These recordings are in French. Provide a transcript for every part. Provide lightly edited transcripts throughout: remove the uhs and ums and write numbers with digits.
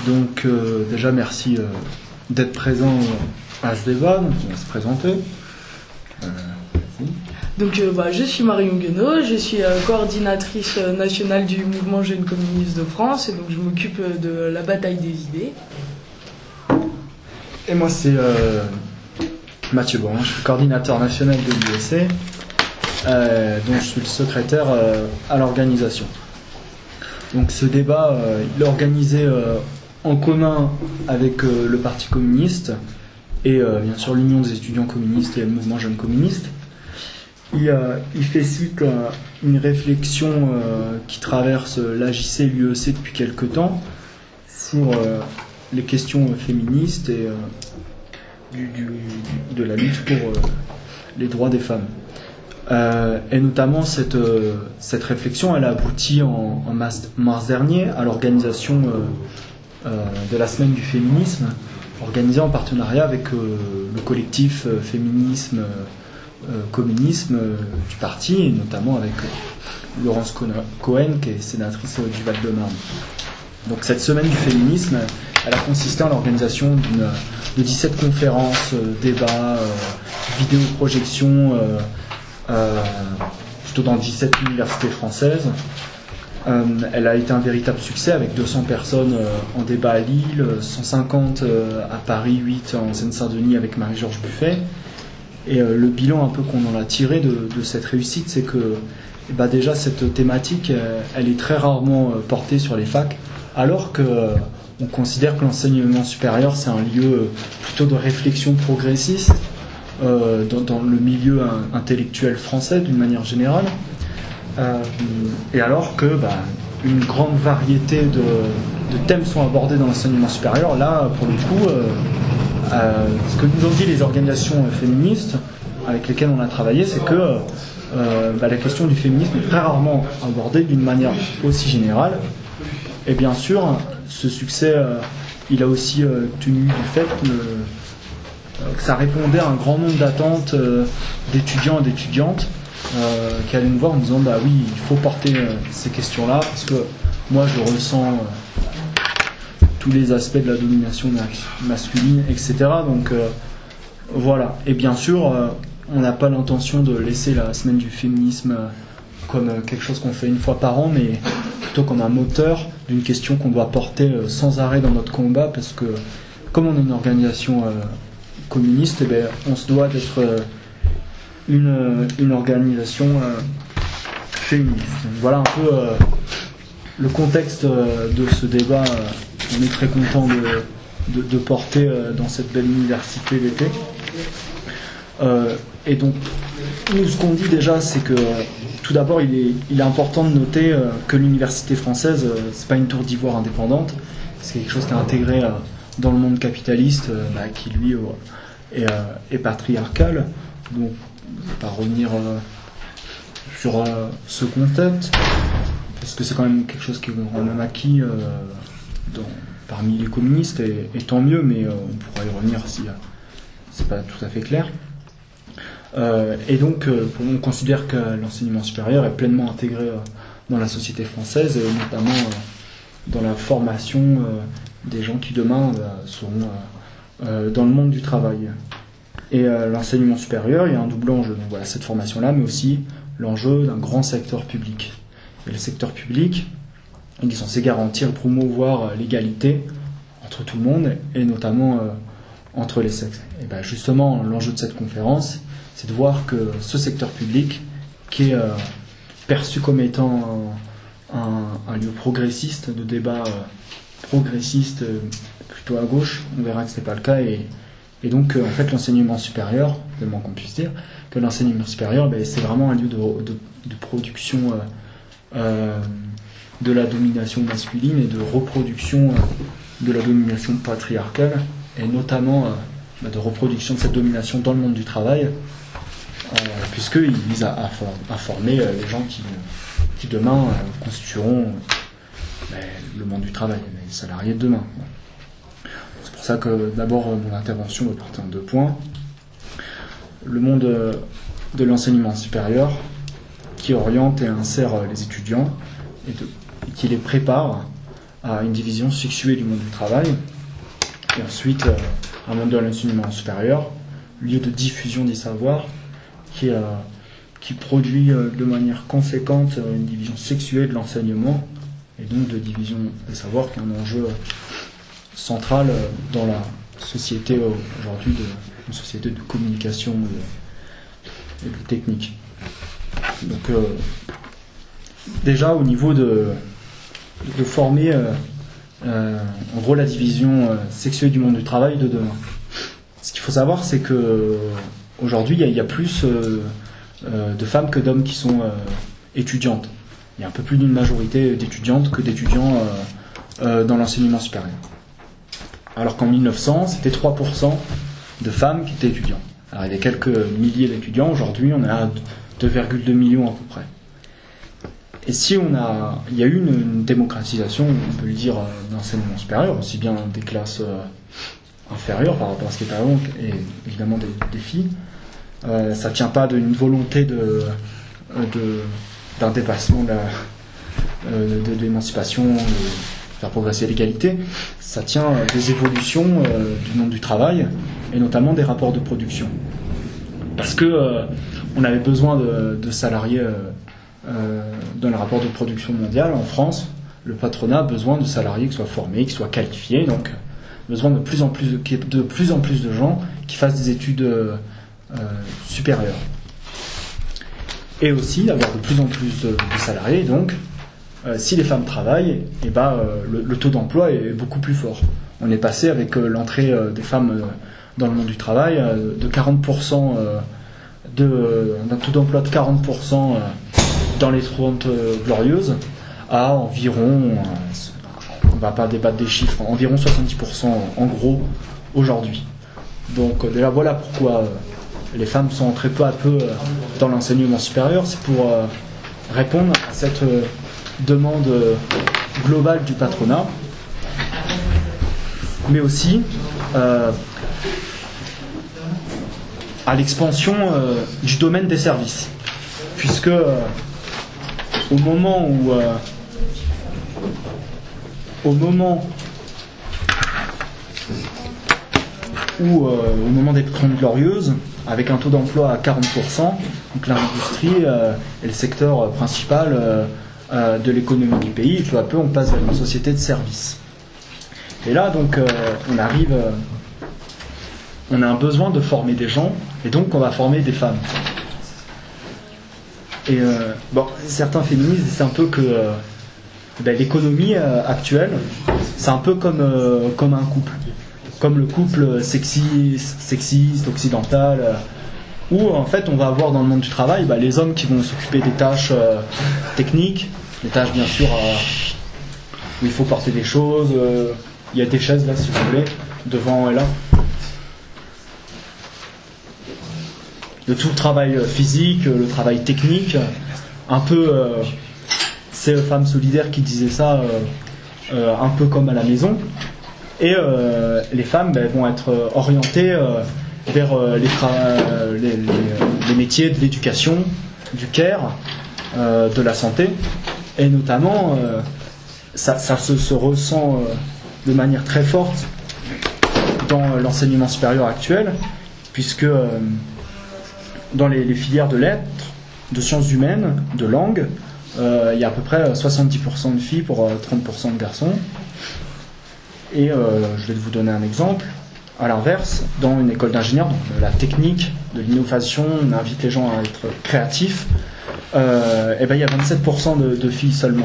Donc déjà merci d'être présent à ce débat, donc on va se présenter. Donc je suis Marion Guenot, je suis coordinatrice nationale du mouvement Jeunes communistes de France et donc je m'occupe de la bataille des idées. Et moi c'est Mathieu Borin, je suis coordinateur national de l'UEC, dont je suis le secrétaire à l'organisation. Donc ce débat, il est organisé en commun avec le Parti communiste et bien sûr l'Union des étudiants communistes et le mouvement Jeunes communistes. Il fait suite à une réflexion qui traverse l'AJC et l'UEC depuis quelque temps sur les questions féministes et de la lutte pour les droits des femmes. Et notamment cette réflexion, elle a abouti en mars dernier à l'organisation de la semaine du féminisme, organisée en partenariat avec le collectif féminisme communisme du parti, et notamment avec Laurence Cohen, qui est sénatrice du Val-de-Marne. Donc cette semaine du féminisme, elle a consisté en l'organisation de 17 conférences, débats, vidéoprojections, plutôt dans 17 universités françaises. Elle a été un véritable succès avec 200 personnes en débat à Lille, 150 à Paris, 8 en Seine-Saint-Denis avec Marie-Georges Buffet. Et le bilan un peu qu'on en a tiré de cette réussite, c'est que déjà cette thématique, elle est très rarement portée sur les facs, alors qu'on considère que l'enseignement supérieur, c'est un lieu plutôt de réflexion progressiste dans le milieu intellectuel français d'une manière générale. Et alors que une grande variété de thèmes sont abordés dans l'enseignement supérieur, là, pour le coup, ce que nous ont dit les organisations féministes avec lesquelles on a travaillé, c'est que la question du féminisme est très rarement abordée d'une manière aussi générale. Et bien sûr, ce succès, il a aussi tenu du fait que ça répondait à un grand nombre d'attentes d'étudiants et d'étudiantes qui allaient nous voir en disant oui, il faut porter ces questions-là parce que moi je ressens tous les aspects de la domination masculine, etc. Donc voilà. Et bien sûr, on n'a pas l'intention de laisser la semaine du féminisme comme quelque chose qu'on fait une fois par an, mais plutôt comme un moteur d'une question qu'on doit porter sans arrêt dans notre combat, parce que comme on est une organisation communiste, on se doit d'être une organisation féministe. Donc voilà un peu le contexte de ce débat. On est très content de porter dans cette belle université l'été. Et donc, nous, ce qu'on dit déjà, c'est que tout d'abord, il est important de noter que l'université française, c'est pas une tour d'ivoire indépendante, c'est quelque chose qui est intégré dans le monde capitaliste, qui lui est patriarcal. Donc, je ne vais pas revenir sur ce contexte, parce que c'est quand même quelque chose qui est quand même acquis parmi les communistes, et tant mieux, mais on pourra y revenir si c'est pas tout à fait clair. Et donc, on considère que l'enseignement supérieur est pleinement intégré dans la société française, et notamment dans la formation des gens qui demain seront dans le monde du travail. Et l'enseignement supérieur, il y a un double enjeu. Donc voilà, cette formation-là, mais aussi l'enjeu d'un grand secteur public. Et le secteur public, il est censé garantir et promouvoir l'égalité entre tout le monde, et notamment entre les sexes. Et justement, l'enjeu de cette conférence, c'est de voir que ce secteur public, qui est perçu comme étant un lieu progressiste, de débat progressiste plutôt à gauche, on verra que ce n'est pas le cas, et donc en fait l'enseignement supérieur, tellement qu'on puisse dire, que l'enseignement supérieur, c'est vraiment un lieu de production de la domination masculine et de reproduction de la domination patriarcale, et notamment de reproduction de cette domination dans le monde du travail, puisqu'il vise à former les gens qui demain constitueront le monde du travail, les salariés de demain. C'est pour ça que d'abord mon intervention va porter en 2 points. Le monde de l'enseignement supérieur, qui oriente et insère les étudiants et qui les prépare à une division sexuée du monde du travail, et ensuite un monde de l'enseignement supérieur, lieu de diffusion des savoirs, qui produit de manière conséquente une division sexuée de l'enseignement, et donc de division des savoirs, qui est un enjeu central dans la société aujourd'hui, une société de communication et de technique. Donc déjà au niveau de former en gros la division sexuée du monde du travail de demain. Ce qu'il faut savoir, c'est que aujourd'hui il y a plus de femmes que d'hommes qui sont étudiantes. Il y a un peu plus d'une majorité d'étudiantes que d'étudiants dans l'enseignement supérieur. Alors qu'en 1900, c'était 3% de femmes qui étaient étudiantes. Alors il y a quelques milliers d'étudiants, aujourd'hui on est à 2,2 millions à peu près. Et il y a eu une démocratisation, on peut le dire, de l'enseignement supérieur, aussi bien des classes inférieures par rapport à ce qui est avant, et évidemment des filles. Ça ne tient pas d'une volonté d'un dépassement de l'émancipation, de faire progresser l'égalité. Ça tient des évolutions du monde du travail, et notamment des rapports de production. Parce que on avait besoin de salariés dans le rapport de production mondial en France. Le patronat a besoin de salariés qui soient formés, qui soient qualifiés, donc besoin de plus en plus de gens qui fassent des études supérieures. Et aussi d'avoir de plus en plus de salariés, donc si les femmes travaillent, le taux d'emploi est beaucoup plus fort. On est passé avec l'entrée des femmes dans le monde du travail de 40%, d'un taux d'emploi de 40% dans les 30 glorieuses à environ, on ne va pas débattre des chiffres, environ 70% en gros aujourd'hui. Donc déjà voilà pourquoi les femmes sont très peu à peu dans l'enseignement supérieur, c'est pour répondre à cette demande globale du patronat, mais aussi à l'expansion du domaine des services, puisque au moment des 30 glorieuses, avec un taux d'emploi à 40%, donc l'industrie est le secteur principal de l'économie du pays, et peu à peu on passe vers une société de services. Et là donc on a un besoin de former des gens, et donc on va former des femmes. Et certains féministes disent un peu que l'économie actuelle, c'est un peu comme un couple. Comme le couple sexiste, occidental, où en fait on va avoir dans le monde du travail les hommes qui vont s'occuper des tâches techniques, des tâches bien sûr où il faut porter des choses, il y a des chaises là si vous voulez, devant et là. De tout le travail physique, le travail technique, un peu, c'est Femmes Solidaires qui disait ça, un peu comme à la maison. Et les femmes vont être orientées vers les métiers de l'éducation, du care, de la santé, et notamment ça se ressent de manière très forte dans l'enseignement supérieur actuel, puisque dans les filières de lettres, de sciences humaines, de langue, il y a à peu près 70% de filles pour 30% de garçons. Et je vais vous donner un exemple. À l'inverse, dans une école d'ingénieur, donc de la technique, de l'innovation, on invite les gens à être créatifs, il y a 27% de filles seulement.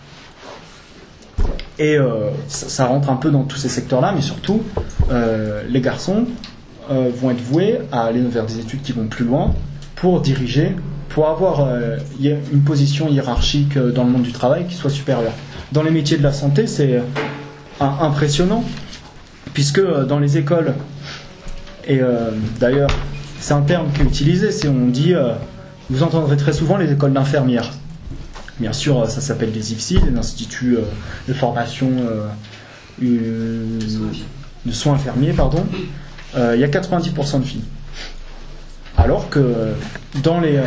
Et ça rentre un peu dans tous ces secteurs-là, mais surtout, les garçons vont être voués à aller vers des études qui vont plus loin pour diriger, pour avoir une position hiérarchique dans le monde du travail qui soit supérieure. Dans les métiers de la santé, c'est impressionnant, puisque dans les écoles, et d'ailleurs c'est un terme qui est utilisé, on dit, vous entendrez très souvent les écoles d'infirmières. Bien sûr, ça s'appelle des IFSI, les instituts de formation de soins infirmiers, pardon. Il y a 90% de filles. Alors que dans les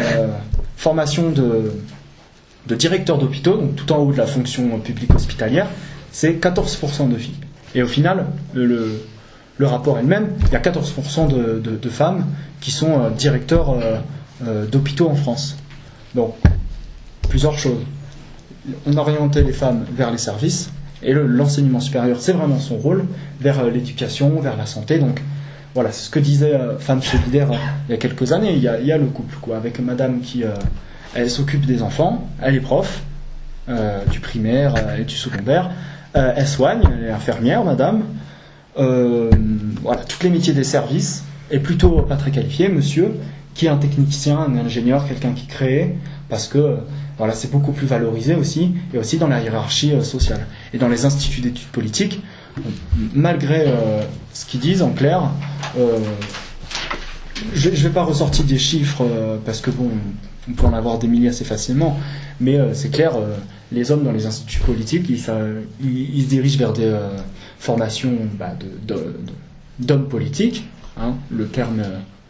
formations de directeurs d'hôpitaux, donc tout en haut de la fonction publique hospitalière, c'est 14% de filles. Et au final, le rapport est le même, il y a 14% de femmes qui sont directeurs d'hôpitaux en France. Donc, plusieurs choses. On orientait les femmes vers les services, et l'enseignement supérieur, c'est vraiment son rôle, vers l'éducation, vers la santé. Donc, voilà, c'est ce que disait Femmes Solidaires il y a quelques années. Il y a le couple, quoi, avec madame qui elle s'occupe des enfants, elle est prof du primaire et du secondaire, elle soigne, elle est infirmière, madame. Voilà, tous les métiers des services, et plutôt pas très qualifié, monsieur, qui est un technicien, un ingénieur, quelqu'un qui crée, parce que voilà, c'est beaucoup plus valorisé aussi, et aussi dans la hiérarchie sociale. Et dans les instituts d'études politiques, malgré ce qu'ils disent en clair, je ne vais pas ressortir des chiffres, parce que bon, on peut en avoir des milliers assez facilement, mais c'est clair, les hommes dans les instituts politiques, ils se dirigent vers des formations d'hommes politiques, hein, le terme...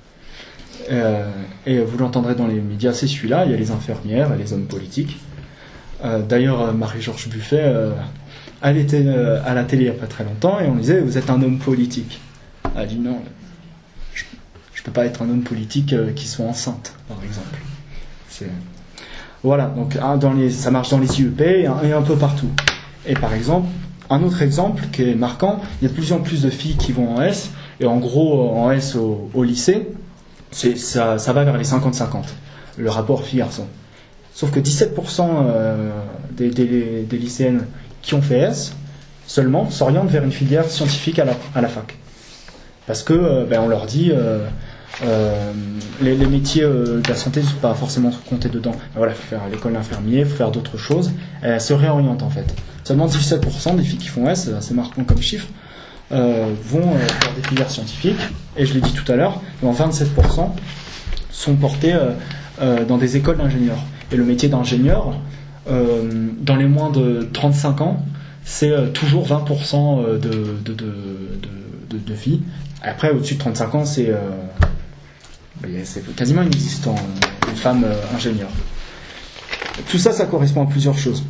et vous l'entendrez dans les médias, c'est celui-là, il y a les infirmières et les hommes politiques. D'ailleurs, Marie-Georges Buffet, elle était à la télé il n'y a pas très longtemps, et on disait, vous êtes un homme politique. Elle a dit, non, je ne peux pas être un homme politique qui soit enceinte, par exemple. Voilà, donc ça marche dans les IEP et un peu partout. Et par exemple, un autre exemple qui est marquant, il y a de plus en plus de filles qui vont en S, et en gros, en S au lycée, ça va vers les 50-50, le rapport filles-garçons. Sauf que 17% des lycéennes qui ont fait S, seulement, s'orientent vers une filière scientifique à la fac. Parce que, on leur dit, les métiers de la santé ne sont pas forcément comptés dedans. Voilà, il faut faire l'école d'infirmier, il faut faire d'autres choses. Elles se réorientent en fait. Seulement 17% des filles qui font S, c'est assez marquant comme chiffre, vont faire des filières scientifiques, et je l'ai dit tout à l'heure, 27% sont portés dans des écoles d'ingénieurs. Et le métier d'ingénieur, dans les moins de 35 ans, c'est toujours 20% de filles. Après, au-dessus de 35 ans, c'est quasiment inexistant, les femmes ingénieurs. Tout ça, ça correspond à plusieurs choses.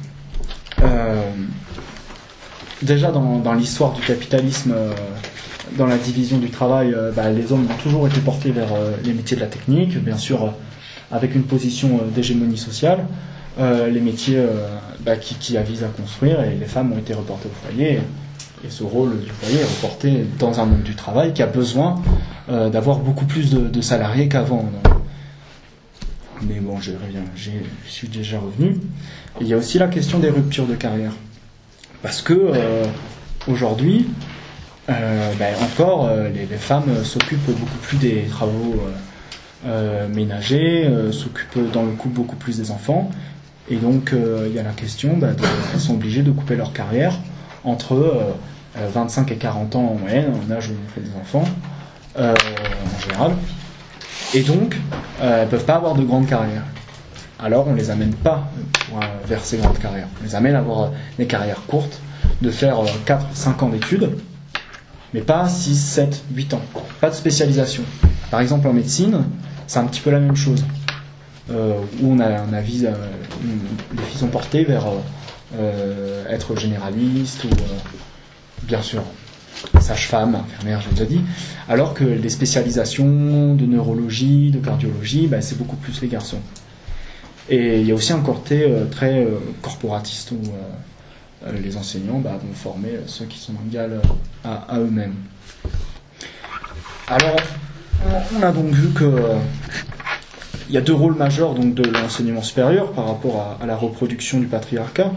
Déjà dans l'histoire du capitalisme, dans la division du travail, les hommes ont toujours été portés vers les métiers de la technique, bien sûr avec une position d'hégémonie sociale, les métiers qui avisent à construire, et les femmes ont été reportées au foyer, et ce rôle du foyer est reporté dans un monde du travail qui a besoin d'avoir beaucoup plus de salariés qu'avant. Mais bon, je suis déjà revenu. Et il y a aussi la question des ruptures de carrière. Parce que aujourd'hui, encore, les femmes s'occupent beaucoup plus des travaux ménagers, s'occupent dans le couple beaucoup plus des enfants. Et donc, il y a la question, elles sont obligées de couper leur carrière entre 25 et 40 ans en moyenne, en âge où on fait des enfants, en général. Et donc, elles ne peuvent pas avoir de grande carrière. Alors, on ne les amène pas vers ces grandes carrières. On les amène à avoir des carrières courtes, de faire 4-5 ans d'études, mais pas 6, 7, 8 ans. Pas de spécialisation. Par exemple, en médecine, c'est un petit peu la même chose. Où on avise, les filles sont portées vers être généralistes ou, bien sûr, sage-femme, infirmière, j'ai déjà dit, alors que les spécialisations de neurologie, de cardiologie, c'est beaucoup plus les garçons. Et il y a aussi un côté très corporatiste où les enseignants vont former ceux qui sont égales à eux-mêmes. Alors, on a donc vu que il y a deux rôles majeurs donc, de l'enseignement supérieur par rapport à la reproduction du patriarcat.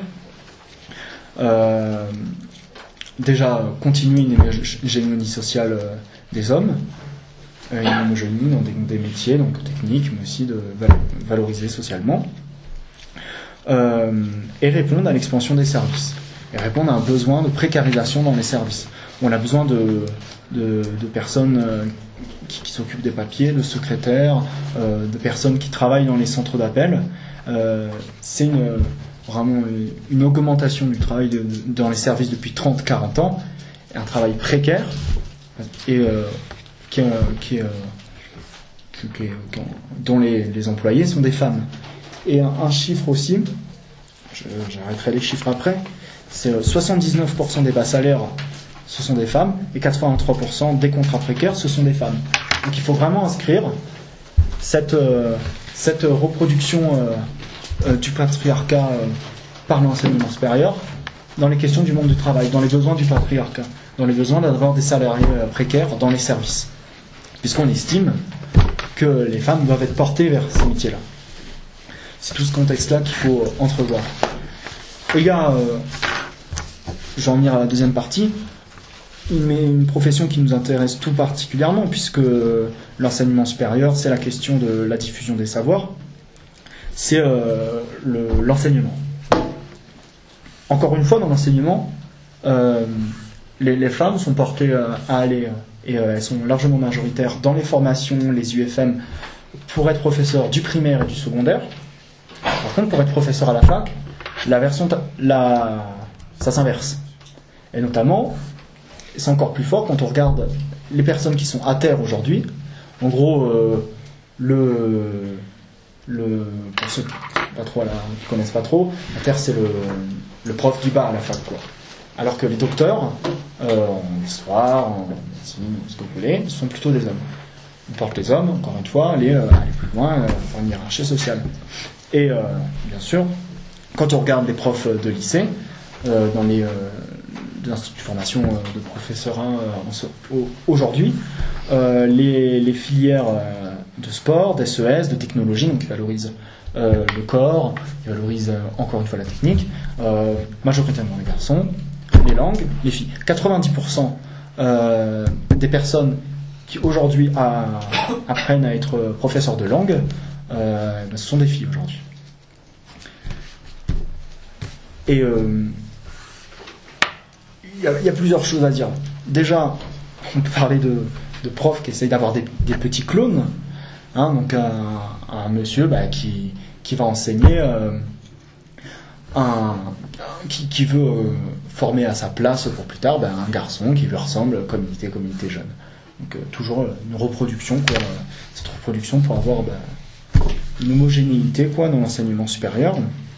Déjà, continuer une hégémonie sociale des hommes, une homogénéité dans des métiers donc techniques, mais aussi de valoriser socialement, et répondre à l'expansion des services, et répondre à un besoin de précarisation dans les services. On a besoin de personnes qui s'occupent des papiers, de secrétaires, de personnes qui travaillent dans les centres d'appel. C'est vraiment une augmentation du travail dans les services depuis 30-40 ans, un travail précaire et dont les employés sont des femmes. Et un chiffre aussi, j'arrêterai les chiffres après, c'est 79% des bas salaires, ce sont des femmes, et 83% des contrats précaires, ce sont des femmes. Donc il faut vraiment inscrire cette reproduction du patriarcat par l'enseignement supérieur dans les questions du monde du travail, dans les besoins du patriarcat, dans les besoins d'avoir des salariés précaires dans les services. Puisqu'on estime que les femmes doivent être portées vers ces métiers-là. C'est tout ce contexte-là qu'il faut entrevoir. Il y a, je vais en venir à la deuxième partie, une profession qui nous intéresse tout particulièrement, puisque l'enseignement supérieur, c'est la question de la diffusion des savoirs, c'est l'enseignement. Encore une fois, dans l'enseignement, les femmes sont portées à aller, et elles sont largement majoritaires dans les formations, les UFM, pour être professeurs du primaire et du secondaire. Par contre, pour être professeur à la fac, ça s'inverse. Et notamment, c'est encore plus fort quand on regarde les personnes qui sont à terre aujourd'hui. En gros, pour ceux qui connaissent pas trop, à terre c'est le prof qui bat à la fac, quoi. Alors que les docteurs, en histoire, en médecine, ce que vous voulez, sont plutôt des hommes. On porte les hommes, encore une fois, aller plus loin dans une hiérarchie sociale. Et bien sûr, quand on regarde les profs de lycée, dans les instituts de formation de professorat aujourd'hui, les filières de sport, d'SES, de technologie, donc qui valorisent le corps, qui valorisent encore une fois la technique, majoritairement les garçons, les langues, les filles. 90% des personnes qui aujourd'hui apprennent à être professeurs de langue, ce sont des filles aujourd'hui. Et il y a plusieurs choses à dire. Déjà, on peut parler de profs qui essayent d'avoir des petits clones, hein, donc un monsieur qui va enseigner, qui veut former à sa place pour plus tard un garçon qui lui ressemble, communauté jeune. Donc toujours une reproduction, quoi, cette reproduction pour avoir une homogénéité, quoi, dans l'enseignement supérieur.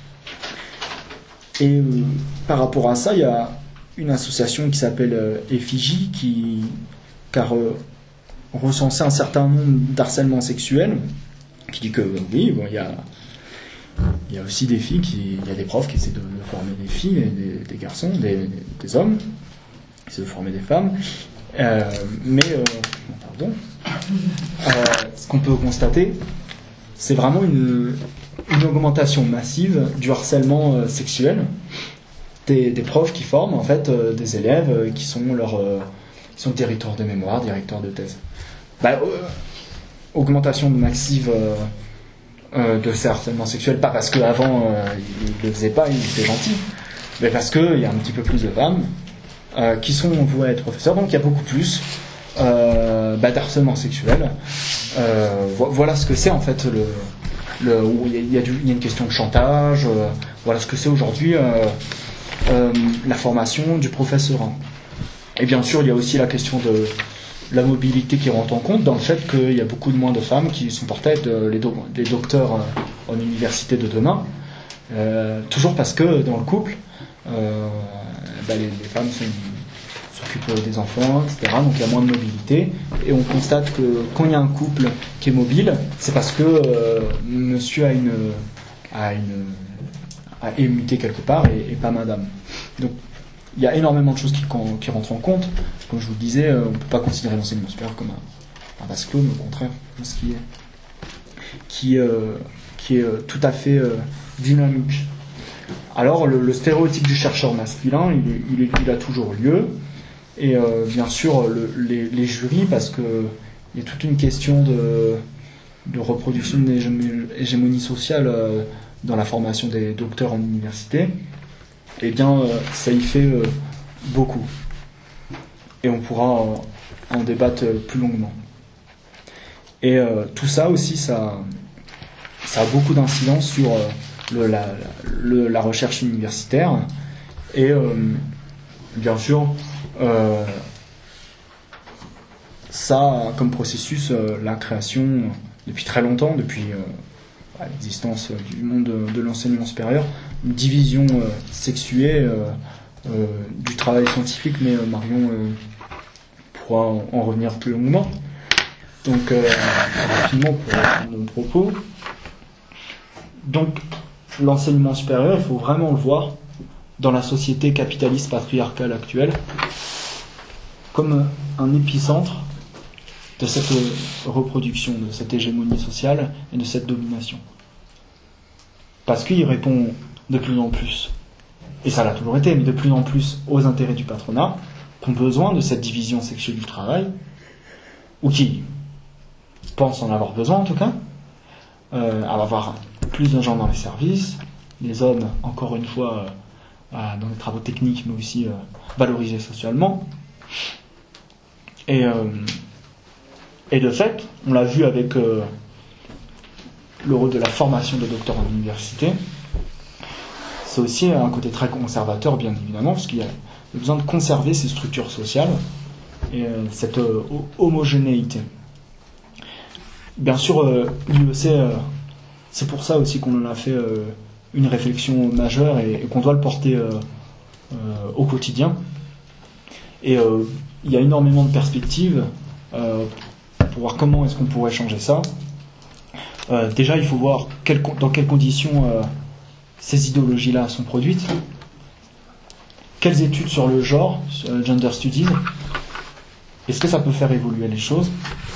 Et par rapport à ça, il y a une association qui s'appelle Effigie qui a recensé un certain nombre d'harcèlements sexuels, qui dit que oui, bon, il y a aussi des filles, il y a des profs qui essaient de former des filles, et des garçons, des hommes, qui essaient de former des femmes, ce qu'on peut constater, c'est vraiment une augmentation massive du harcèlement sexuel des profs qui forment en fait des élèves qui sont directeurs de mémoire, directeurs de thèse. Augmentation massive de ces harcèlements sexuels, pas parce qu'avant ils ne le faisaient pas, ils étaient gentils, mais parce qu'il y a un petit peu plus de femmes qui sont vouées à être professeurs, donc il y a beaucoup plus d'harcèlement sexuel. Voilà ce que c'est en fait où il y a une question de chantage, voilà ce que c'est aujourd'hui la formation du professorat. Et bien sûr, il y a aussi la question de la mobilité qui rentre en compte dans le fait qu'il y a beaucoup de moins de femmes qui sont portées à être les docteurs en université de demain, toujours parce que dans le couple, les femmes s'occupent des enfants, etc. Donc il y a moins de mobilité, et on constate que quand il y a un couple qui est mobile, c'est parce que monsieur a muté quelque part et pas madame. Donc il y a énormément de choses qui rentrent en compte. Comme je vous le disais, on ne peut pas considérer l'enseignement supérieur comme un vase clos, mais au contraire, ce qui est tout à fait dynamique. Alors le stéréotype du chercheur masculin, il a toujours lieu, et bien sûr les jurys, parce que il y a toute une question de reproduction d'une hégémonie sociale dans la formation des docteurs en université. Eh bien, ça y fait beaucoup. Et on pourra en débattre plus longuement. Et tout ça aussi, ça a beaucoup d'incidence sur la recherche universitaire. Et bien sûr, ça a comme processus la création, depuis très longtemps, depuis l'existence du monde de l'enseignement supérieur, une division sexuée du travail scientifique, mais Marion pourra en revenir plus longuement. Donc, rapidement pour reprendre mon propos. Donc, l'enseignement supérieur, il faut vraiment le voir dans la société capitaliste patriarcale actuelle comme un épicentre de cette reproduction, de cette hégémonie sociale et de cette domination. Parce qu'il répond de plus en plus, et ça l'a toujours été, mais de plus en plus aux intérêts du patronat, qui ont besoin de cette division sexuelle du travail, ou qui pensent en avoir besoin en tout cas, à avoir plus de gens dans les services, les hommes, encore une fois, dans les travaux techniques, mais aussi valorisés socialement. Et de fait, on l'a vu avec le rôle de la formation de docteurs en université, c'est aussi un côté très conservateur, bien évidemment, parce qu'il y a besoin de conserver ces structures sociales et cette homogénéité. Bien sûr, l'UEC, c'est pour ça aussi qu'on en a fait une réflexion majeure et qu'on doit le porter au quotidien. Et il y a énormément de perspectives pour voir comment est-ce qu'on pourrait changer ça. Déjà, il faut voir dans quelles conditions ces idéologies-là sont produites. Quelles études sur le genre, gender studies, est-ce que ça peut faire évoluer les choses?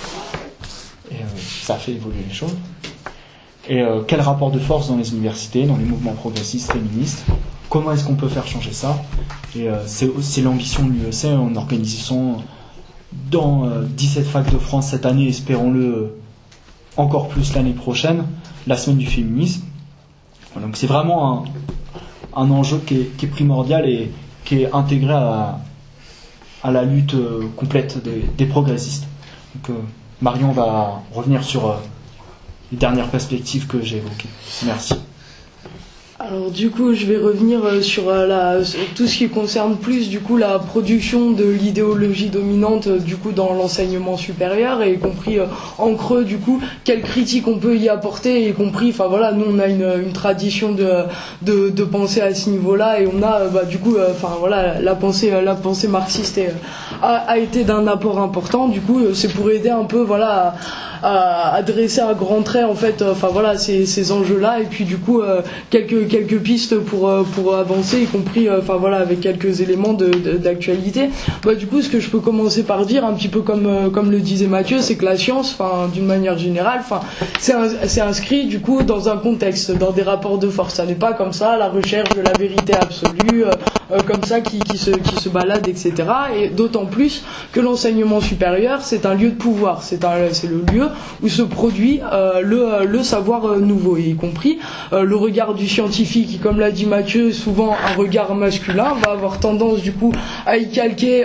Et ça fait évoluer les choses. Et quel rapport de force dans les universités, dans les mouvements progressistes, féministes? Comment est-ce qu'on peut faire changer ça? Et c'est l'ambition de l'UEC en organisant dans 17 facs de France cette année, espérons-le encore plus l'année prochaine, la semaine du féminisme. Donc c'est vraiment un enjeu qui est primordial et qui est intégré à la lutte complète des progressistes. Donc Marion va revenir sur les dernières perspectives que j'ai évoquées. Merci. Alors du coup, je vais revenir sur tout ce qui concerne plus du coup la production de l'idéologie dominante du coup dans l'enseignement supérieur, et y compris en creux du coup quelles critiques on peut y apporter, y compris enfin voilà, nous on a une tradition de pensée à ce niveau-là, et on a du coup enfin voilà, la pensée marxiste a été d'un apport important. Du coup c'est pour aider un peu voilà à dresser à grands traits en fait enfin voilà ces enjeux-là, et puis du coup quelques pistes pour avancer, y compris enfin voilà avec quelques éléments d'actualité. Du coup ce que je peux commencer par dire un petit peu comme le disait Mathieu, c'est que la science enfin d'une manière générale enfin c'est inscrit du coup dans un contexte, dans des rapports de force. Ça n'est pas comme ça la recherche de la vérité absolue comme ça qui se balade, etc. Et d'autant plus que l'enseignement supérieur c'est un lieu de pouvoir, c'est le lieu où se produit le savoir nouveau, et y compris le regard du scientifique qui, comme l'a dit Mathieu, souvent un regard masculin, va avoir tendance du coup à y calquer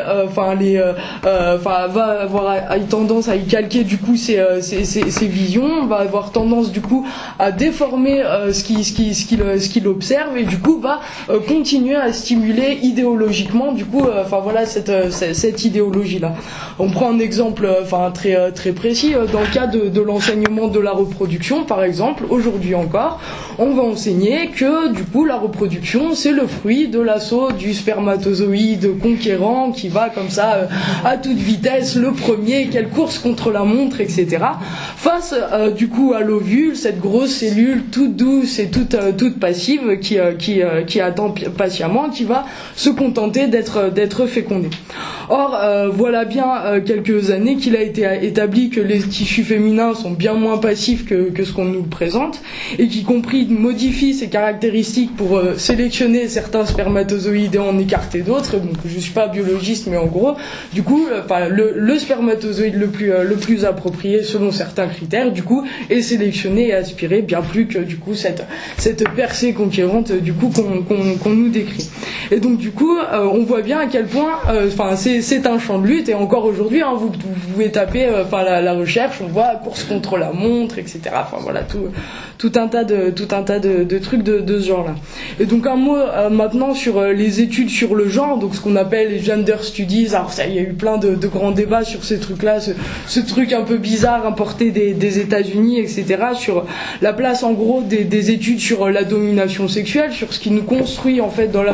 va avoir tendance à y calquer du coup ses visions, va avoir tendance du coup à déformer ce qu'il observe, et du coup va continuer à stimuler idéologiquement du coup cette idéologie là. On prend un exemple très très précis dans le cas de l'enseignement de la reproduction, par exemple. Aujourd'hui encore, on va enseigner que du coup la reproduction c'est le fruit de l'assaut du spermatozoïde conquérant qui va comme ça à toute vitesse, le premier, quelle course contre la montre, etc. face du coup à l'ovule, cette grosse cellule toute douce et toute passive qui attend patiemment, qui va se contenter d'être fécondée. Or voilà bien quelques années qu'il a été établi que les tissus féminins sont bien moins passifs que ce qu'on nous présente, et qui compris modifient ces caractéristiques pour sélectionner certains spermatozoïdes et en écarter d'autres. Donc je suis pas biologiste, mais en gros du coup le spermatozoïde le plus approprié selon certains critères du coup est sélectionné et aspiré, bien plus que du coup cette percée conquérante du coup qu'on nous décrit. Et donc du coup on voit bien à quel point c'est un champ de lutte, et encore aujourd'hui vous pouvez taper la recherche, on voit course contre la montre, etc. Enfin voilà tout un tas de trucs de ce genre là. Et donc un mot maintenant sur les études sur le genre, donc ce qu'on appelle les gender studies. Alors ça, il y a eu plein de grands débats sur ces trucs là, ce truc un peu bizarre importé des États-Unis, etc. sur la place en gros des études sur la domination sexuelle, sur ce qui nous construit en fait dans la société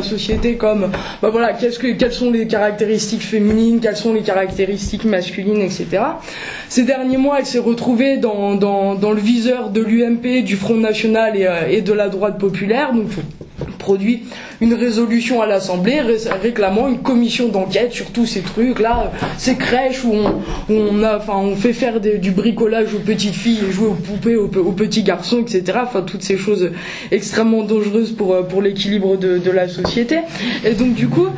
société comme voilà, quelles sont les caractéristiques féminines, quelles sont les caractéristiques masculines, etc. Ces derniers mois, elle s'est retrouvée dans le viseur de l'UMP, du Front National et de la droite populaire, donc produit une résolution à l'Assemblée réclamant une commission d'enquête sur tous ces trucs là, ces crèches où on fait faire du bricolage aux petites filles et jouer aux poupées aux petits garçons, etc. Enfin toutes ces choses extrêmement dangereuses pour l'équilibre de la société. Et donc du coup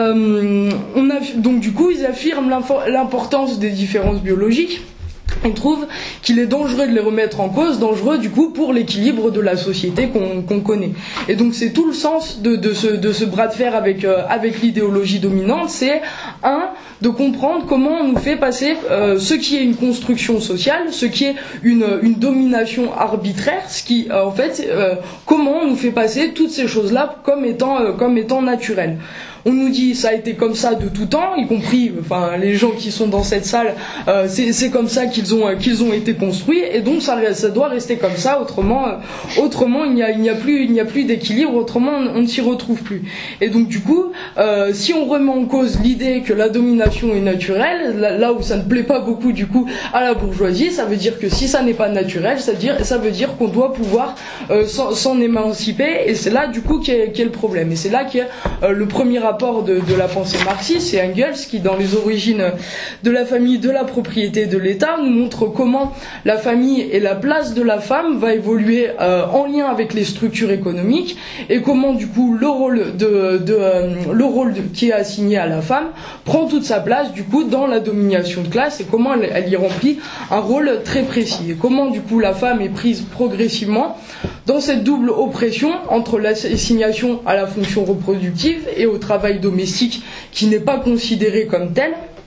ils affirment l'importance des différences biologiques. On trouve qu'il est dangereux de les remettre en cause, dangereux du coup pour l'équilibre de la société qu'on connaît. Et donc c'est tout le sens de ce bras de fer avec l'idéologie dominante, c'est de comprendre comment on nous fait passer ce qui est une construction sociale, ce qui est une domination arbitraire, ce qui comment on nous fait passer toutes ces choses-là comme étant naturelles. On nous dit ça a été comme ça de tout temps, y compris les gens qui sont dans cette salle, c'est comme ça qu'ils ont été construits, et donc ça doit rester comme ça, autrement il n'y a plus d'équilibre, autrement on ne s'y retrouve plus. Et donc du coup si on remet en cause l'idée que la domination est naturelle, là où ça ne plaît pas beaucoup du coup à la bourgeoisie, ça veut dire que si ça n'est pas naturel, ça veut dire qu'on doit pouvoir s'en émanciper, et c'est là du coup qu'est le problème, et c'est là qu'est le premier rapport de la pensée marxiste, c'est Engels qui, dans les origines de la famille, de la propriété, de l'État, nous montre comment la famille et la place de la femme va évoluer en lien avec les structures économiques, et comment du coup le rôle qui est assigné à la femme prend toute sa place du coup dans la domination de classe, et comment elle y remplit un rôle très précis, et comment du coup la femme est prise progressivement dans cette double oppression entre l'assignation à la fonction reproductive et au travail domestique qui n'est pas considéré comme tel.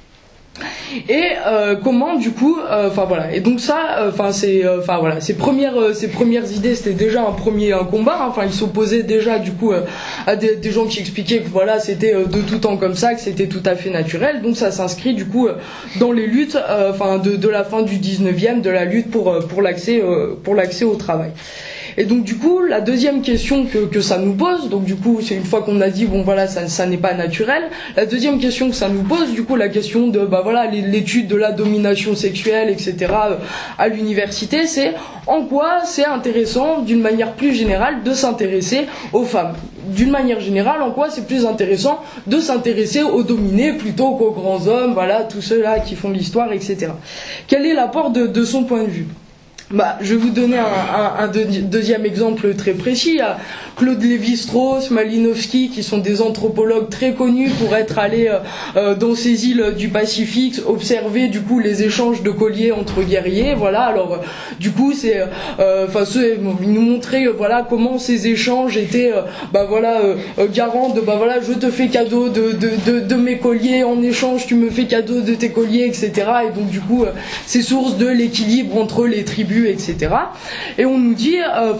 Et comment du coup et donc ça ces premières idées, c'était déjà un combat, il s'opposait déjà du coup à des gens qui expliquaient que c'était de tout temps comme ça, que c'était tout à fait naturel. Donc ça s'inscrit du coup dans les luttes de la fin du 19e, de la lutte pour l'accès au travail. Et donc du coup, la deuxième question que ça nous pose, donc du coup, c'est une fois qu'on a dit ça n'est pas naturel, la deuxième question que ça nous pose, du coup, la question de l'étude de la domination sexuelle, etc. À l'université, c'est en quoi c'est intéressant, d'une manière plus générale, de s'intéresser aux femmes. D'une manière générale, en quoi c'est plus intéressant de s'intéresser aux dominés plutôt qu'aux grands hommes, tous ceux-là qui font l'histoire, etc. Quel est l'apport de son point de vue ? Je vais vous donner un deuxième exemple très précis. Il y a Claude Lévi-Strauss, Malinowski, qui sont des anthropologues très connus pour être allés dans ces îles du Pacifique, observer du coup les échanges de colliers entre guerriers. Alors du coup c'est, ils nous montraient comment ces échanges étaient, garants de je te fais cadeau de mes colliers, en échange tu me fais cadeau de tes colliers, etc. Et donc du coup c'est source de l'équilibre entre les tribus, etc. Et on nous dit,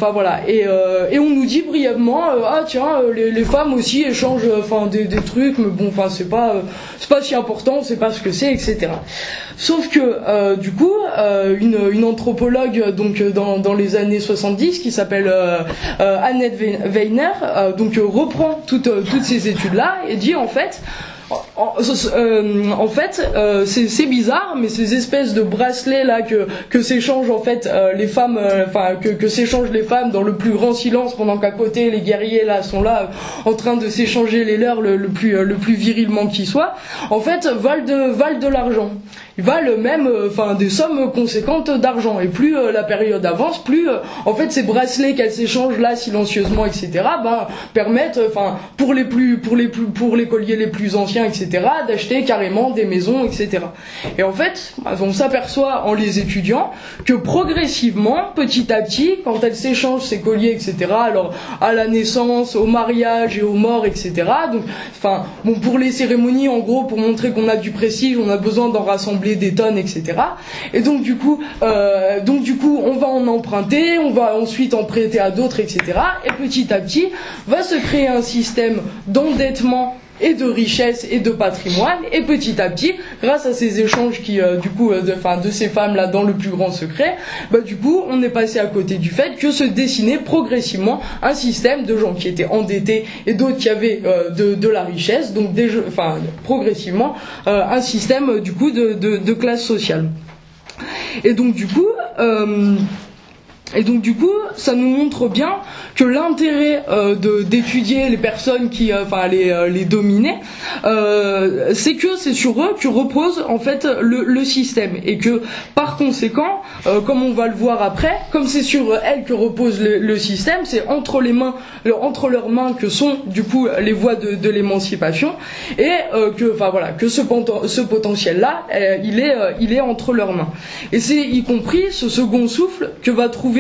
et on nous dit brièvement, les femmes aussi échangent, des trucs, mais c'est pas si important, c'est pas ce que c'est, etc. Sauf que du coup, une anthropologue donc dans les années 70 qui s'appelle Annette Weiner, reprend toutes ces études-là et dit c'est bizarre, mais ces espèces de bracelets là que s'échangent les femmes, que s'échangent les femmes dans le plus grand silence, pendant qu'à côté les guerriers là sont là en train de s'échanger les leurs le plus virilement qui soit, valent de l'argent. Ils valent même des sommes conséquentes d'argent, et plus la période avance, plus ces bracelets qu'elles s'échangent là silencieusement, etc. permettent pour les colliers les plus anciens, etc. d'acheter carrément des maisons, etc. Et on s'aperçoit en les étudiant que progressivement, petit à petit, quand elles s'échangent ces colliers, etc. alors à la naissance, au mariage et aux morts, etc. donc pour les cérémonies, en gros, pour montrer qu'on a du prestige, on a besoin d'en rassembler des tonnes, etc. Et donc du coup on va en emprunter, on va ensuite en prêter à d'autres, etc. Et petit à petit va se créer un système d'endettement et de richesse et de patrimoine, et petit à petit, grâce à ces échanges qui, de ces femmes-là dans le plus grand secret, du coup, on est passé à côté du fait que se dessinait progressivement un système de gens qui étaient endettés et d'autres qui avaient de la richesse, donc progressivement un système du coup de classe sociale. Et donc du coup, ça nous montre bien que l'intérêt d'étudier les personnes qui, les dominés, c'est que c'est sur eux que repose en fait le système, et que par conséquent, comme on va le voir après, comme c'est sur elles que repose le système, c'est entre leurs mains que sont du coup les voies de l'émancipation, et que ce potentiel-là, il est entre leurs mains. Et c'est y compris ce second souffle que va trouver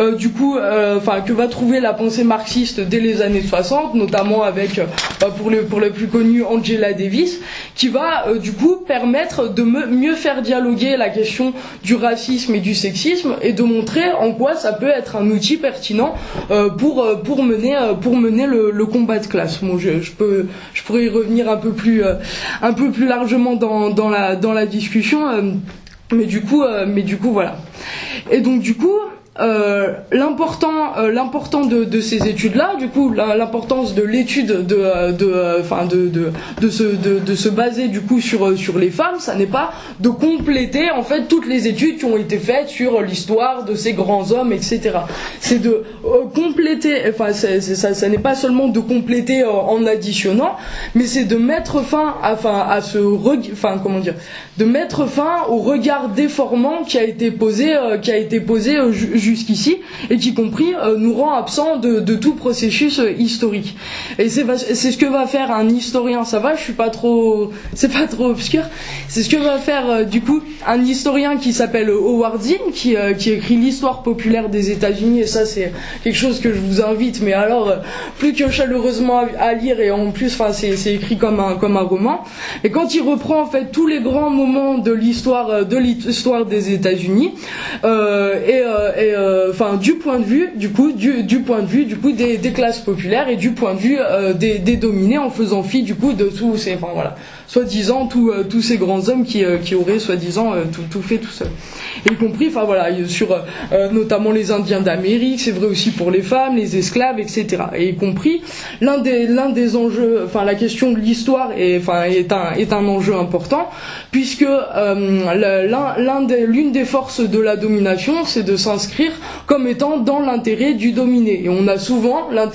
la pensée marxiste dès les années 60, notamment avec pour le plus connu Angela Davis, qui va du coup permettre de mieux faire dialoguer la question du racisme et du sexisme, et de montrer en quoi ça peut être un outil pertinent pour mener le combat de classe. Bon, je pourrais y revenir un peu plus largement dans la discussion, mais du coup voilà. Et donc du coup, l'important de ces études-là, du coup, l'importance de l'étude de se baser du coup sur les femmes, ça n'est pas de compléter en fait toutes les études qui ont été faites sur l'histoire de ces grands hommes, etc. C'est de compléter, ça n'est pas seulement de compléter en additionnant, mais c'est de mettre fin de mettre fin au regard déformant qui a été posé jusqu'ici, et qui compris nous rend absent de tout processus historique. Et c'est ce que va faire un historien, c'est pas trop obscur, c'est ce que va faire du coup un historien qui s'appelle Howard Zinn, qui écrit l'histoire populaire des États-Unis, et ça c'est quelque chose que je vous invite, mais alors plus que chaleureusement à lire, et en plus c'est écrit comme un roman. Et quand il reprend en fait tous les grands moments de l'histoire des États-Unis, du point de vue des classes populaires, et du point de vue des dominés, en faisant fi du coup de tous ces soi-disant tous ces grands hommes qui auraient soi-disant tout fait tout seuls, y compris sur notamment les Indiens d'Amérique, c'est vrai aussi pour les femmes, les esclaves, etc. Et y compris l'un des enjeux, la question de l'histoire est un enjeu important, puisque l'une des forces de la domination, c'est de s'inscrire comme étant dans l'intérêt du dominé. Et on a souvent la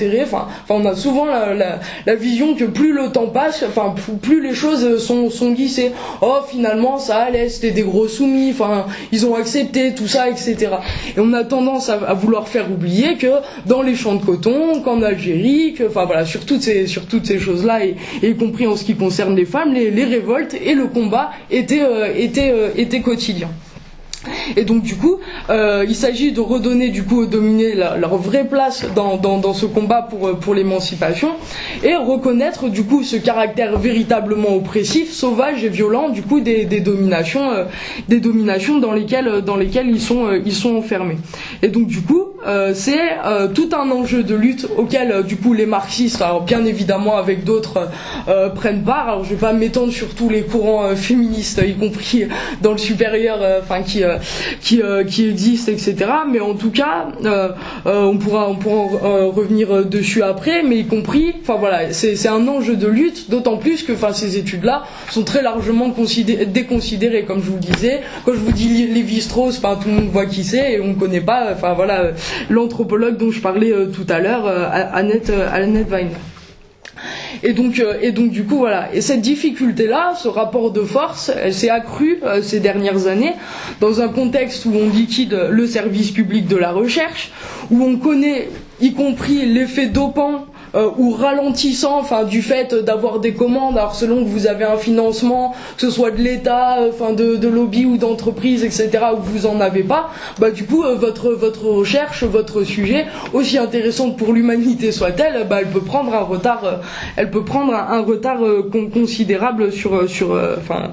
vision que plus le temps passe, plus les choses sont glissées. Oh, finalement ça allait, c'était des gros soumis, ils ont accepté tout ça, etc. Et on a tendance à vouloir faire oublier que dans les champs de coton, qu'en Algérie, sur toutes ces choses-là, et y compris en ce qui concerne les femmes, les révoltes et le combat étaient quotidiens. Et donc du coup, il s'agit de redonner du coup aux dominés leur vraie place dans ce combat pour l'émancipation, et reconnaître du coup ce caractère véritablement oppressif, sauvage et violent du coup des dominations dans lesquelles ils sont enfermés. Et donc du coup, c'est tout un enjeu de lutte auquel du coup les marxistes, alors bien évidemment avec d'autres, prennent part. Alors je vais pas m'étendre sur tous les courants féministes, y compris dans le supérieur, qui existent, etc. Mais en tout cas, on pourra en revenir dessus après, mais y compris, c'est un enjeu de lutte, d'autant plus que ces études-là sont très largement déconsidérées, comme je vous le disais. Quand je vous dis Lévi-Strauss, tout le monde voit qui c'est, et on ne connaît pas, l'anthropologue dont je parlais tout à l'heure, Annette Weiner. Et donc du coup et cette difficulté-là, ce rapport de force, elle s'est accrue ces dernières années dans un contexte où on liquide le service public de la recherche, où on connaît y compris l'effet dopant ou ralentissant du fait d'avoir des commandes. Alors selon que vous avez un financement, que ce soit de l'État, de lobby ou d'entreprise, etc., ou que vous en avez pas, du coup votre recherche, votre sujet, aussi intéressante pour l'humanité soit-elle, elle peut prendre un retard considérable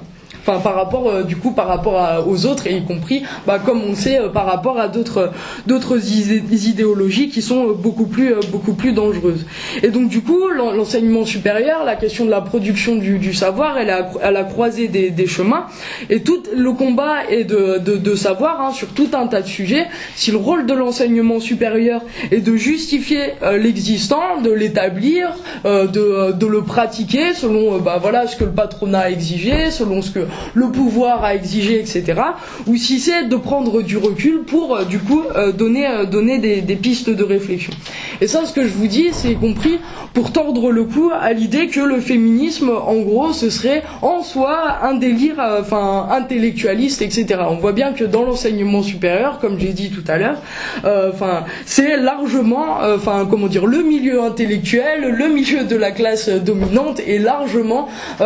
par rapport du coup par rapport aux autres, et y compris comme on sait par rapport à d'autres idéologies qui sont beaucoup plus dangereuses. Et donc du coup l'enseignement supérieur, la question de la production du savoir, elle est à la croisée des chemins, et tout le combat est de savoir sur tout un tas de sujets si le rôle de l'enseignement supérieur est de justifier l'existant, de l'établir, de le pratiquer selon ce que le patronat a exigé, selon ce que le pouvoir a exigé, etc. Ou si c'est de prendre du recul pour donner des pistes de réflexion. Et ça, ce que je vous dis, c'est compris pour tordre le cou à l'idée que le féminisme, en gros, ce serait en soi un délire intellectualiste, etc. On voit bien que dans l'enseignement supérieur, comme j'ai dit tout à l'heure, c'est largement le milieu intellectuel, le milieu de la classe dominante est largement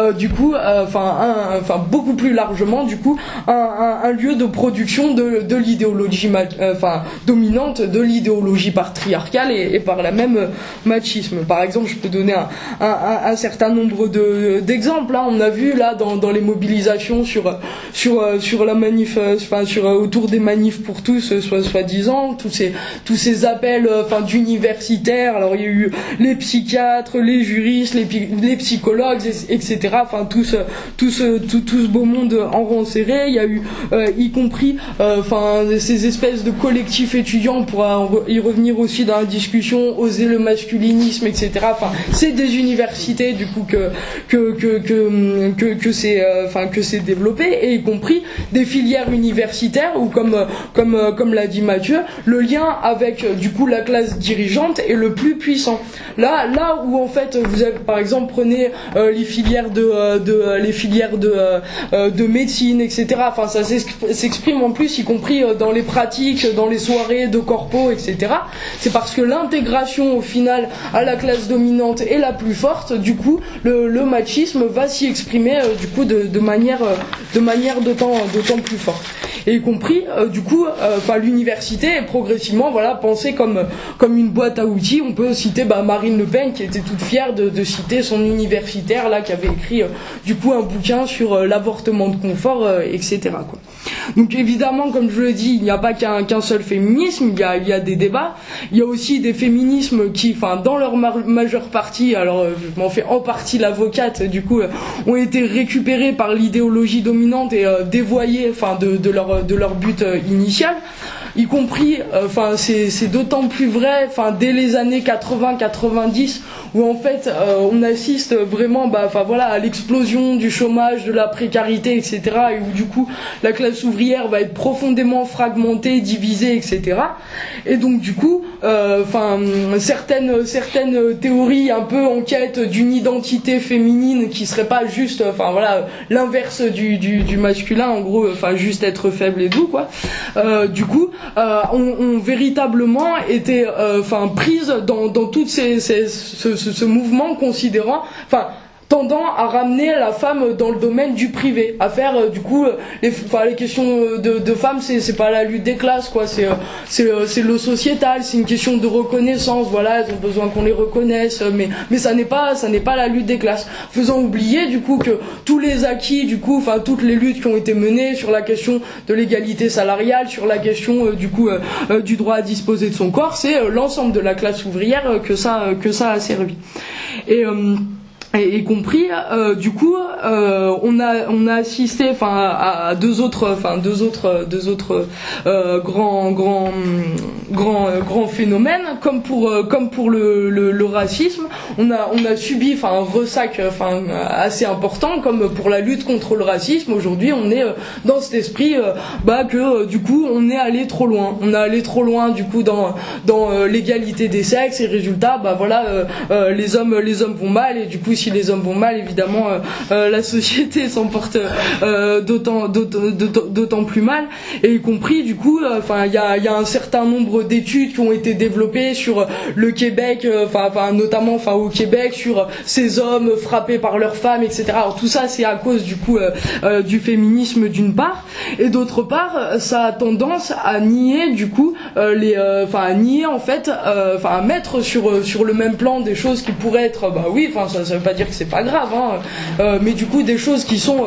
beaucoup plus largement un lieu de production de l'idéologie dominante, de l'idéologie patriarcale et par la même machisme. Par exemple, je peux donner un certain nombre d'exemples. On a vu là dans les mobilisations sur la manif, autour des manifs pour tous, soi-disant, tous ces appels d'universitaires. Alors il y a eu les psychiatres, les juristes, les psychologues, etc. Tout ce beau monde en rang serré. Il y a eu y compris ces espèces de collectifs étudiants. On pourra y revenir aussi dans la discussion, oser le masculinisme, etc. C'est des universités du coup que c'est développé, et y compris des filières universitaires où comme l'a dit Mathieu, le lien avec du coup la classe dirigeante est le plus puissant. Là où en fait vous avez par exemple prenez les filières de médecine, etc. Ça s'exprime en plus y compris dans les pratiques, dans les soirées de corpo, etc. C'est parce que l'intégration au final à la classe dominante est la plus forte. Du coup le machisme va s'y exprimer de manière d'autant plus forte. Et y compris l'université est progressivement pensée comme une boîte à outils. On peut citer Marine Le Pen qui était toute fière de citer son universitaire là qui avait écrit un bouquin sur l'avortement de confort, etc. quoi. Donc évidemment, comme je le dis, il n'y a pas qu'un seul féminisme, il y a des débats. Il y a aussi des féminismes qui, dans leur majeure partie, alors je m'en fais en partie l'avocate, ont été récupérés par l'idéologie dominante et dévoyés de leur but initial. Y compris, c'est d'autant plus vrai, dès les années 80-90, où en fait on assiste vraiment à l'explosion du chômage, de la précarité, etc. et où du coup la classe ouvrière va être profondément fragmentée, divisée, etc. Et donc du coup certaines théories un peu en quête d'une identité féminine qui serait pas juste l'inverse du masculin, en gros juste être faible et doux quoi, ont véritablement été prises dans tout ce mouvement, considérant tendant à ramener la femme dans le domaine du privé, à faire les questions de femmes, c'est pas la lutte des classes quoi, c'est le sociétal, c'est une question de reconnaissance, elles ont besoin qu'on les reconnaisse, mais ça n'est pas la lutte des classes, faisant oublier que tous les acquis toutes les luttes qui ont été menées sur la question de l'égalité salariale, sur la question du droit à disposer de son corps, c'est l'ensemble de la classe ouvrière que ça a servi. Et y compris on a assisté à deux autres grands phénomènes, comme pour le racisme. On a subi un ressac assez important, comme pour la lutte contre le racisme. Aujourd'hui on est dans cet esprit que on est allé trop loin, dans l'égalité des sexes, et résultat les hommes vont mal, et du coup si les hommes vont mal, évidemment la société s'en porte d'autant plus mal. Et y compris il y a un certain nombre d'études qui ont été développées sur le Québec, notamment au Québec, sur ces hommes frappés par leurs femmes, etc. Alors tout ça c'est à cause du féminisme d'une part, et d'autre part ça a tendance à nier à mettre sur le même plan des choses qui pourraient être ça veut pas pas dire que c'est pas grave, mais du coup des choses qui sont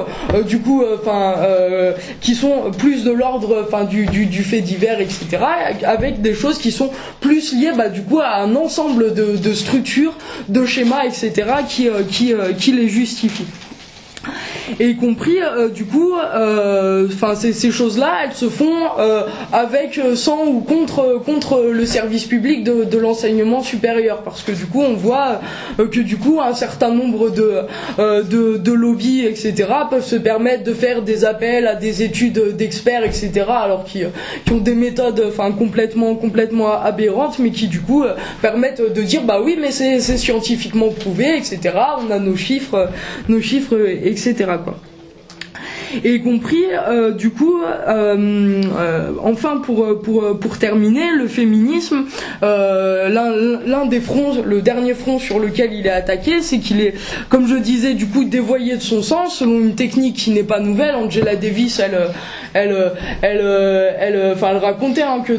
qui sont plus de l'ordre du fait divers, etc., avec des choses qui sont plus liées du coup à un ensemble de structures, de schémas, etc., qui les justifient. Et y compris ces choses-là, elles se font avec, sans ou contre le service public de l'enseignement supérieur, parce que du coup on voit que du coup un certain nombre de lobbies, etc., peuvent se permettre de faire des appels à des études d'experts, etc., alors qui ont des méthodes complètement aberrantes, mais qui du coup permettent de dire oui, mais c'est scientifiquement prouvé, etc., on a nos chiffres, etc., quoi. Et y compris enfin pour terminer, le féminisme, l'un des fronts, le dernier front sur lequel il est attaqué, c'est qu'il est, comme je disais, du coup dévoyé de son sens selon une technique qui n'est pas nouvelle. Angela Davis, elle racontait que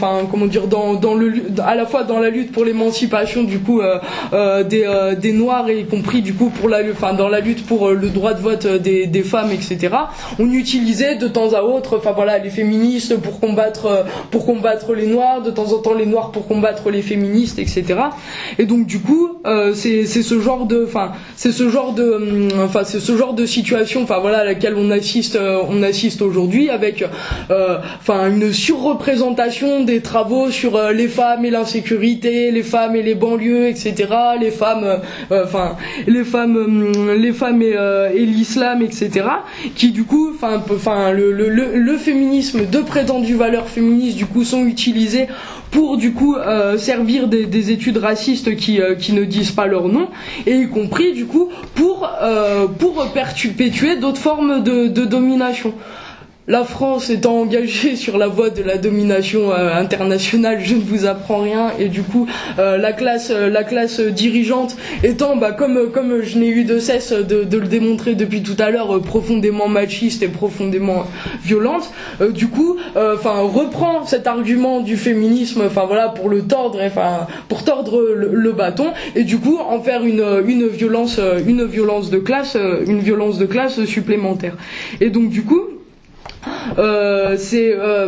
à la fois dans la lutte pour l'émancipation du coup des Noirs, et y compris du coup dans la lutte pour le droit de vote des femmes, etc., on utilisait de temps à autre les féministes pour combattre les Noirs, de temps en temps les Noirs pour combattre les féministes, etc. Et donc du coup c'est ce genre de situation à laquelle on assiste aujourd'hui, avec une surreprésentation des travaux sur les femmes et l'insécurité, les femmes et les banlieues, etc., les femmes et l'islam, etc., qui du coup le féminisme, de prétendues valeurs féministes du coup sont utilisées pour du coup servir des études racistes qui ne disent pas leur nom, et y compris du coup pour perpétuer d'autres formes de domination. La France étant engagée sur la voie de la domination internationale, je ne vous apprends rien, et du coup la classe dirigeante étant, comme je n'ai eu de cesse de le démontrer depuis tout à l'heure, profondément machiste et profondément violente, du coup reprend cet argument du féminisme pour tordre le bâton, et du coup en faire une violence de classe supplémentaire. Et donc du coup c'est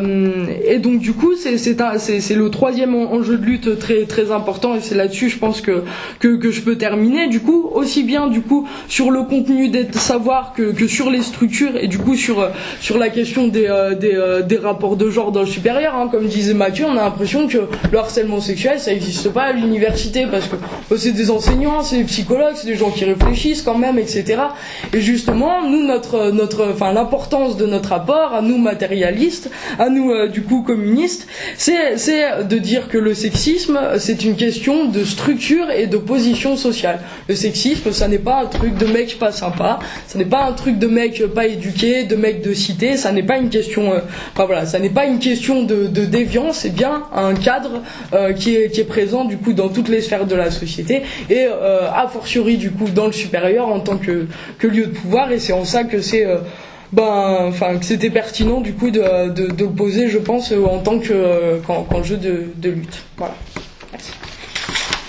le troisième enjeu de lutte très très important, et c'est là-dessus je pense que je peux terminer, du coup aussi bien du coup sur le contenu des savoirs que sur les structures, et du coup sur la question des rapports de genre dans le supérieur, comme disait Mathieu. On a l'impression que le harcèlement sexuel ça n'existe pas à l'université, parce que c'est des enseignants, c'est des psychologues, c'est des gens qui réfléchissent quand même, etc. Et justement nous l'importance de notre apport à nous matérialistes, à nous du coup communistes, c'est de dire que le sexisme c'est une question de structure et de position sociale. Le sexisme ça n'est pas un truc de mec pas sympa, ça n'est pas un truc de mec pas éduqué, de mec de cité, ça n'est pas une question ça n'est pas une question de déviance, c'est bien un cadre qui est présent du coup dans toutes les sphères de la société, et a fortiori du coup dans le supérieur en tant que lieu de pouvoir. Et c'est en ça que c'est que c'était pertinent du coup de le poser, je pense, en tant qu'enjeu de lutte. Voilà. Merci.